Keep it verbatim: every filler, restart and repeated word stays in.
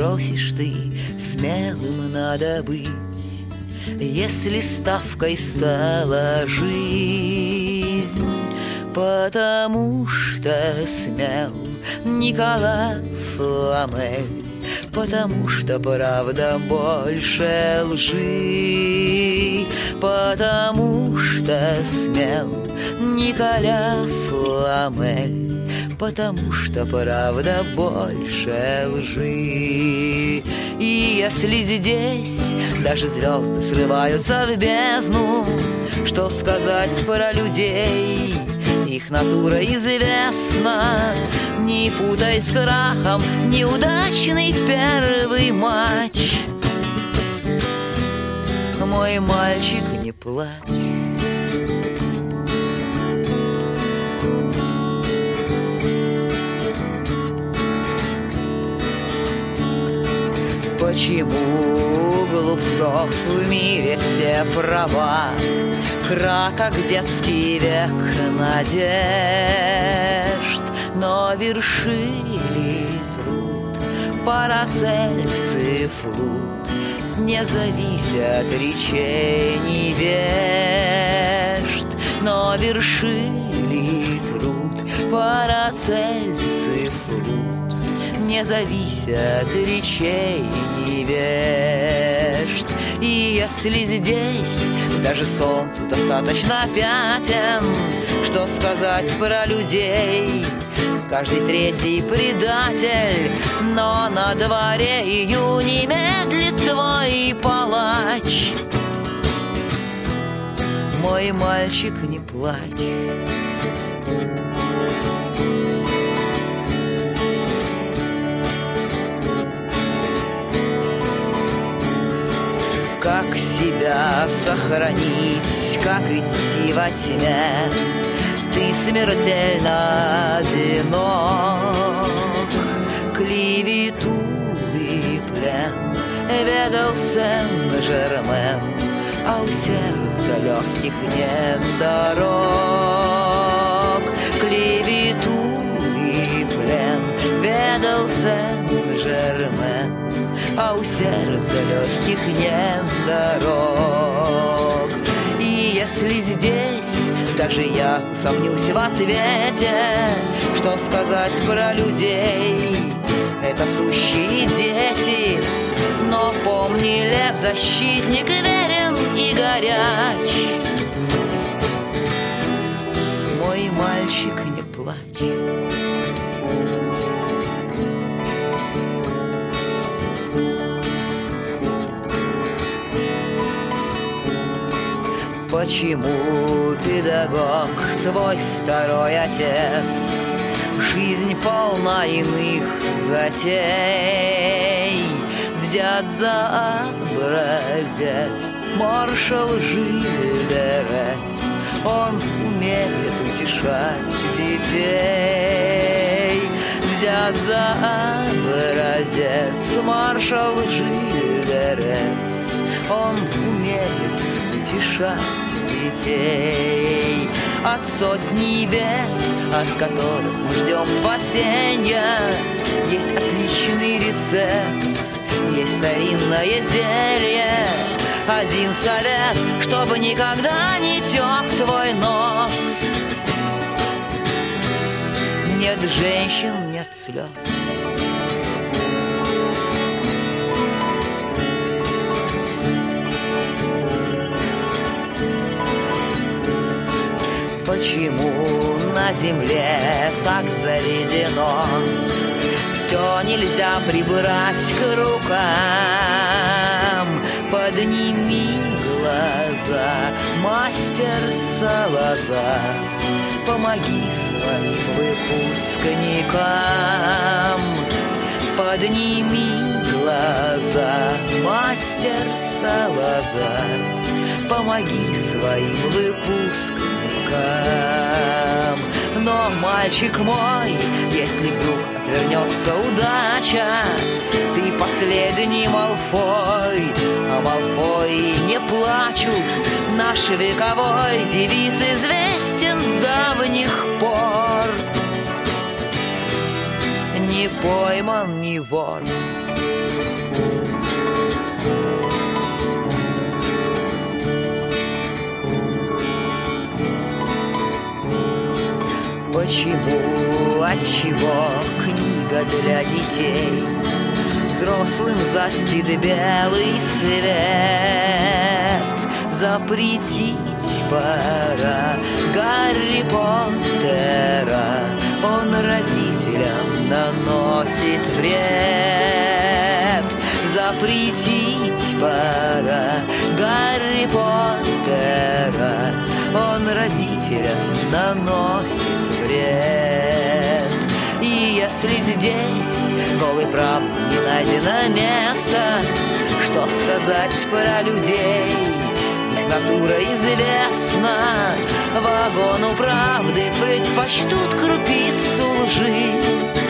просишь ты, смелым надо быть. Если ставкой стала жизнь, потому что смел Никола Фламель, потому что правда больше лжи, потому что смел Николя Фламель, потому что правда больше лжи. И если здесь даже звезды срываются в бездну, что сказать про людей? Их натура известна. Не путай с крахом неудачный первый матч. Мой мальчик, не плачь. Почему глупцов в мире все права? Краток детский век надежд, но вершили труд Парацельс и Флут, не зависят речей невежд, но вершили труд Парацельс и Флут, не зависят речей невежд. И если здесь даже солнцу достаточно пятен, что сказать про людей? Каждый третий предатель, но на дворе июнь и медлит твой палач. Мой мальчик, не плачь. Как себя сохранить, как идти во тьме? Ты смертельно одинок. Клевету и плен ведал Сен-Жермен, а у сердца легких нет дорог. Клевету и плен ведал Сен-Жермен, а у сердца легких нет дорог. И если здесь даже я усомнюсь в ответе, что сказать про людей? Это сущие дети, но помни, лев защитник верен и горяч. Мой мальчик, не плачь. Почему педагог твой второй отец? Жизнь полна иных затей. Взят за образец маршал Жилерец, он умеет утешать детей. Взят за образец маршал Жилерец, он умеет утешать детей. От сотни бед, от которых мы ждем спасения, есть отличный рецепт, есть старинное зелье. Один совет, чтобы никогда не тек твой нос. Нет женщин, нет слез. Почему на земле так заведено? Все нельзя прибрать к рукам. Подними глаза, мастер Салазар, помоги своим выпускникам. Подними глаза, мастер Салазар, помоги своим выпускникам. Но, мальчик мой, если вдруг отвернется удача, ты последний Малфой, а Малфои не плачут. Наш вековой девиз известен с давних пор. Не пойман, не вор. Почему, отчего книга для детей? Взрослым застит белый свет. Запретить пора Гарри Поттера, он родителям наносит вред. Запретить пора Гарри Поттера, он родителям наносит вред. И если здесь голой правды не найдено место, что сказать про людей? Их натура известна. Вагону правды предпочтут крупицу лжи.